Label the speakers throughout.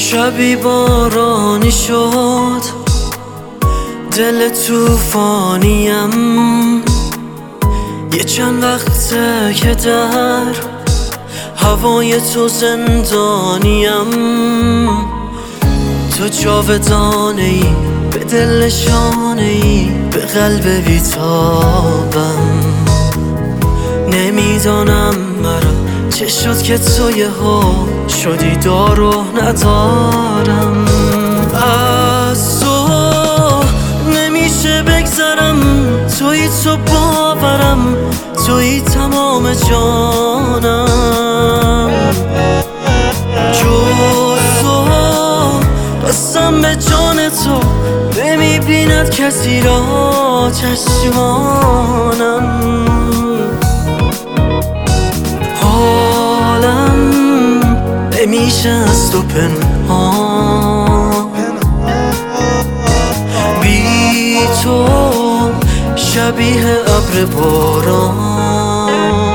Speaker 1: شبی بارانی شد، دل توفانیم، یه چند وقته که در هوای تو زندانیم. تو جاودانه ای، به دل نشانه ای، به قلب بیتابم. نمیدانم مرا چه شد که تو یهو شدی دار و ندارم. از تو نمیشه بگذرم، توی تو باورم، توی تمام جانم. جز تو قسم به جان تو، نمیبیند کسی را چشمانم. حالم نمیشه از تو پنهان، بی تو شبیه ابر باران.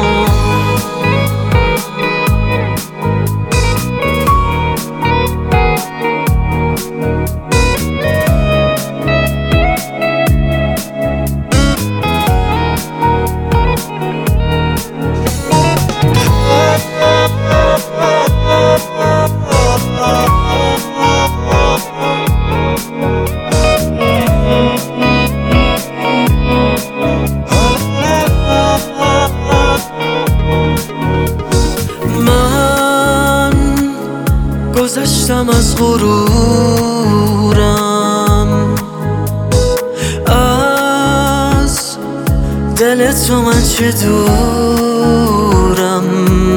Speaker 1: گذشتم از غرورم، از دل تو من چه دورم.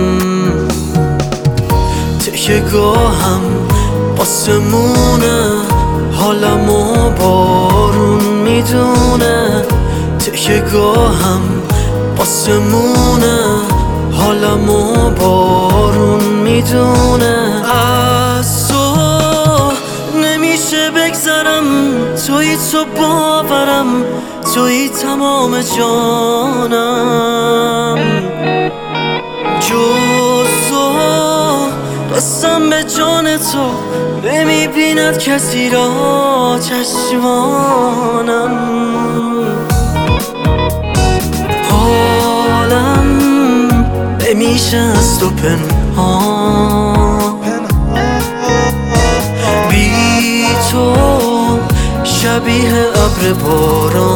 Speaker 1: تکیه گاهم آسمونه، حالمو بارون میدونه. تکیه گاهم آسمونه، حالمو بارون میدونه. از تو نمیشه بگذرم، توی تو باورم، توی تمام جانم. جز تو قسم به جان تو، نمیبیند کسی را چشمانم. حالم نمیشه از تو پنهان، بی تو شبیه ابر باران.